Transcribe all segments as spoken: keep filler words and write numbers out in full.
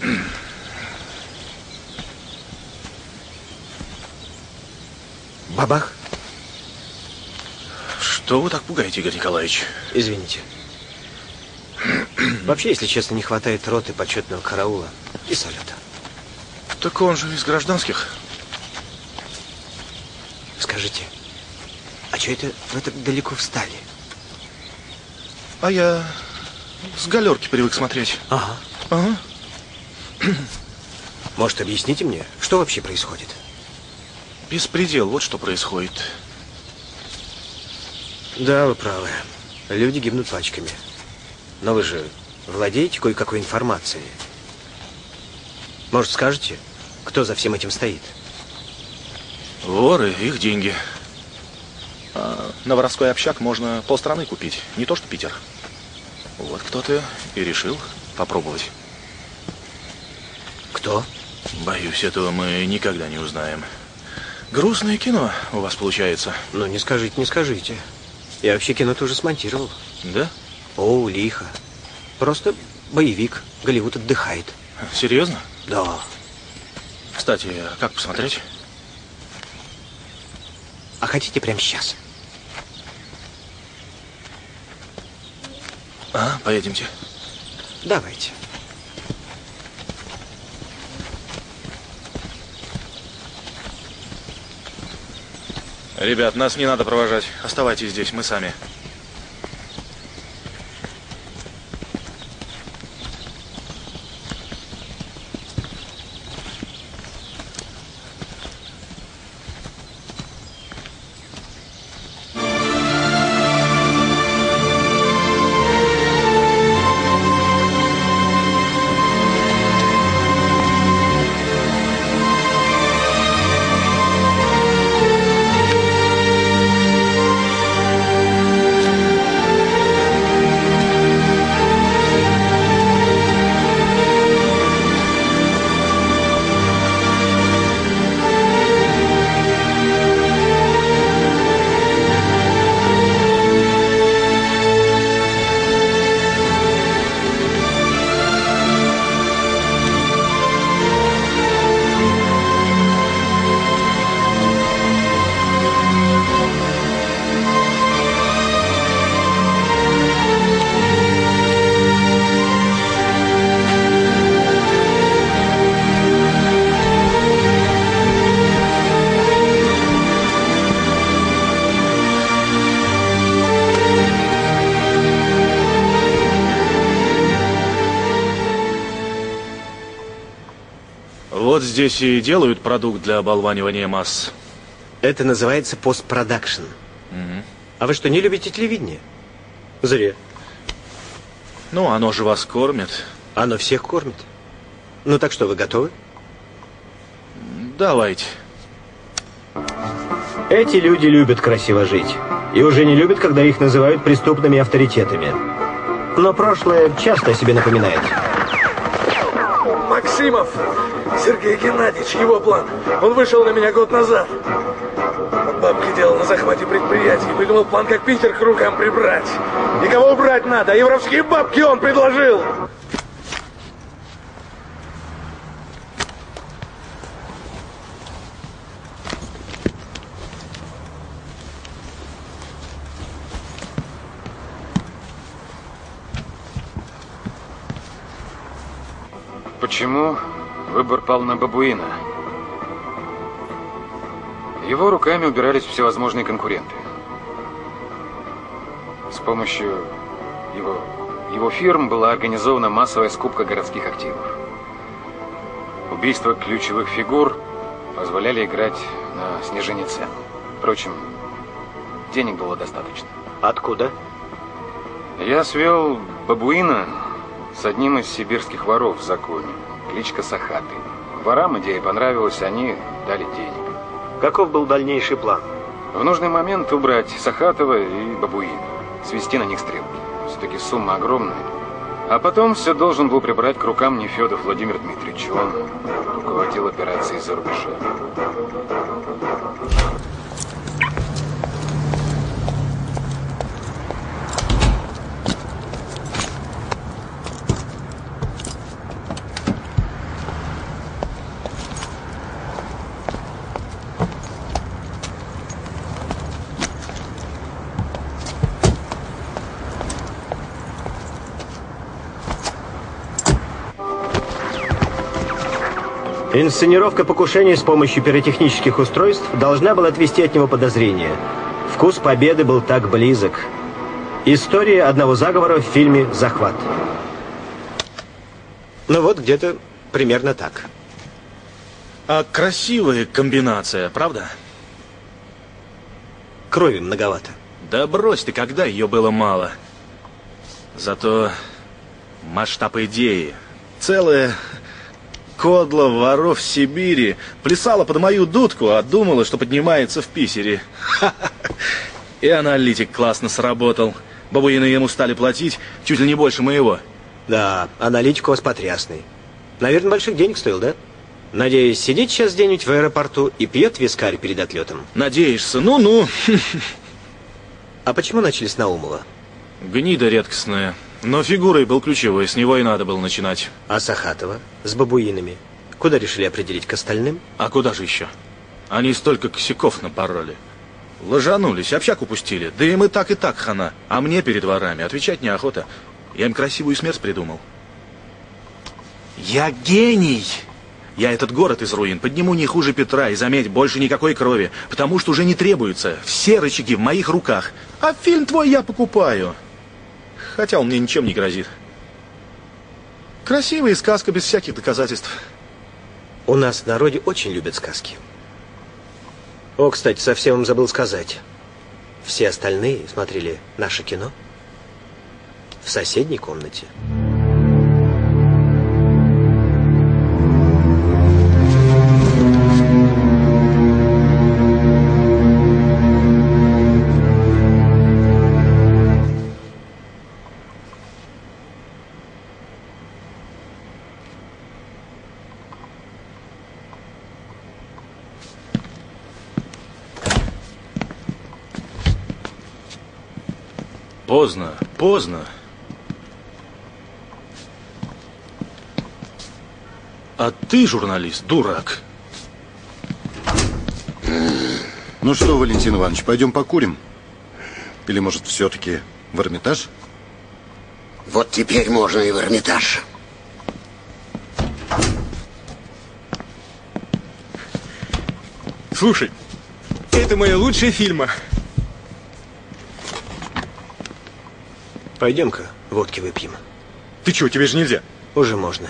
Бабах. Что вы так пугаете, Игорь Николаевич? Извините. Вообще, если честно, не хватает роты, почетного караула и салюта. Так он же из гражданских. Скажите, а что это вы так далеко встали? А я с галерки привык смотреть. Ага. Ага. Может, объясните мне, что вообще происходит? Беспредел, вот что происходит. Да, вы правы. Люди гибнут пачками. Но вы же владеете кое-какой информацией. Может, скажете, кто за всем этим стоит? Воры, их деньги. А на воровской общак можно полстраны купить, не то что Питер. Вот кто-то и решил попробовать. Кто? Боюсь, этого мы никогда не узнаем. Грустное кино у вас получается. Ну, не скажите, не скажите. Я вообще кино-то уже смонтировал. Да? О, лихо. Просто боевик. Голливуд отдыхает. Серьезно? Да. Кстати, как посмотреть? А хотите прямо сейчас? А, поедемте. Давайте. Ребят, нас не надо провожать. Оставайтесь здесь, мы сами. Вот здесь и делают продукт для оболванивания масс. Это называется постпродакшн. Угу. А вы что, не любите телевидение? Зря. Ну, оно же вас кормит. Оно всех кормит. Ну так что, вы готовы? Давайте. Эти люди любят красиво жить. И уже не любят, когда их называют преступными авторитетами. Но прошлое часто о себе напоминает. Максимов! Сергей Геннадьевич, его план. Он вышел на меня год назад. Он бабки делал на захвате предприятий. Придумал план, как Питер к рукам прибрать. И кого убрать надо? А евровские бабки он предложил. Почему выбор пал на Бабуина? Его руками убирались всевозможные конкуренты. С помощью его, его фирм была организована массовая скупка городских активов. Убийства ключевых фигур позволяли играть на снижение цен. Впрочем, денег было достаточно. Откуда? Я свел Бабуина с одним из сибирских воров в законе. Кличка Сахаты. Ворам идея понравилась, они дали денег. Каков был дальнейший план? В нужный момент убрать Сахатова и Бабуина. Свести на них стрелки. Все-таки сумма огромная. А потом все должен был прибрать к рукам Нефедов Владимир Дмитриевич. Он руководил операцией за рубежом. Инсценировка покушения с помощью пиротехнических устройств должна была отвести от него подозрения. Вкус победы был так близок. История одного заговора в фильме «Захват». Ну вот, где-то примерно так. А красивая комбинация, правда? Крови многовато. Да брось ты, когда ее было мало. Зато масштаб идеи. Целая кодла воров в Сибири плясала под мою дудку, а думала, что поднимается в Питере. И аналитик классно сработал. Бабуины ему стали платить чуть ли не больше моего. Да, аналитик у вас потрясный. Наверное, больших денег стоил, да? Надеюсь, сидит сейчас где-нибудь в аэропорту и пьет вискарь перед отлетом. Надеешься? Ну-ну. А почему начали с Наумова? Гнида редкостная. Но фигурой был ключевой, с него и надо было начинать. А Сахатова? С бабуинами? Куда решили определить, к остальным? А куда же еще? Они столько косяков напороли. Ложанулись, общак упустили. Да им и так, и так хана. А мне перед ворами отвечать неохота. Я им красивую смерть придумал. Я гений! Я этот город из руин подниму не хуже Петра, и заметь, больше никакой крови, потому что уже не требуется. Все рычаги в моих руках. А фильм твой я покупаю. Хотя он мне ничем не грозит. Красивая сказка без всяких доказательств. У нас в народе очень любят сказки. О, кстати, совсем вам забыл сказать. Все остальные смотрели наше кино в соседней комнате. Поздно, поздно. А ты, журналист, дурак. Ну что, Валентин Иванович, пойдем покурим? Или, может, все-таки в Эрмитаж? Вот теперь можно и в Эрмитаж. Слушай, это мои лучшие фильмы. Пойдем-ка, водки выпьем. Ты чего, тебе же нельзя? Уже можно.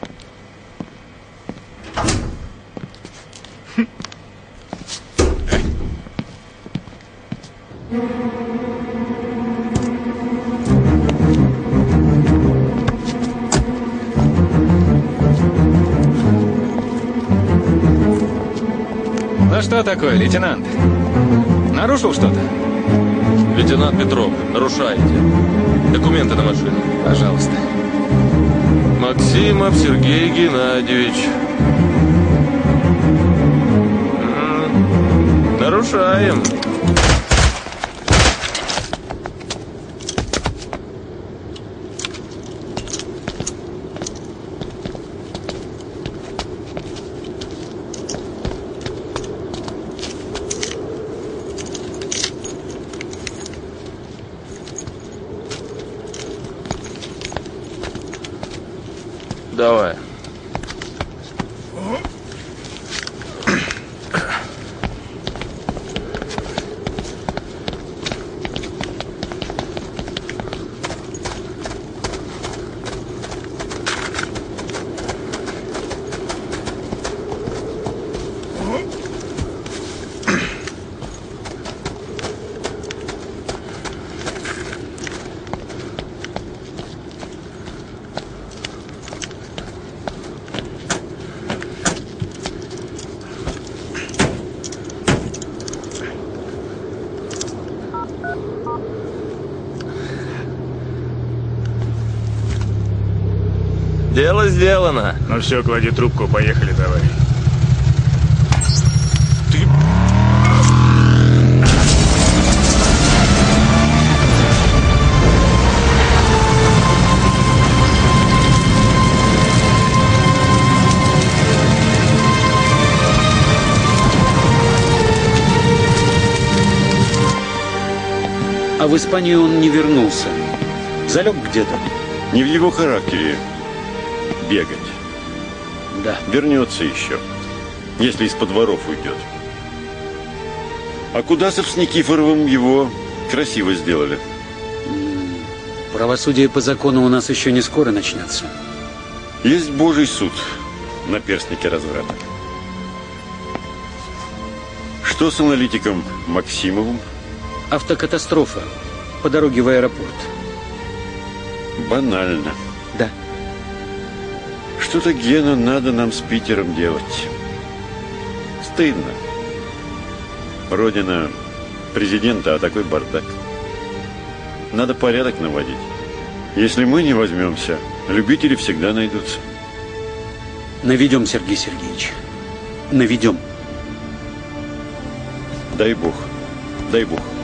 Ну что такое, лейтенант? Нарушил что-то? Лейтенант Петров, нарушаете. Документы на машину. Пожалуйста. Максимов Сергей Геннадьевич. М-м, нарушаем. Давай. Дело сделано. Ну все, клади трубку, поехали, давай. Ты... А в Испанию он не вернулся. Залег где-то. Не в его характере бегать. Да. Вернется еще, если из-под воров уйдет. А Кудасов с Никифоровым его красиво сделали. Правосудие по закону у нас еще не скоро начнется. Есть Божий суд на перстнике разврата. Что с аналитиком Максимовым? Автокатастрофа по дороге в аэропорт. Банально. Да. Что-то, Гена, надо нам с Питером делать. Стыдно. Родина президента, а такой бардак. Надо порядок наводить. Если мы не возьмемся, любители всегда найдутся. Наведем, Сергей Сергеевич. Наведем. Дай Бог. Дай Бог.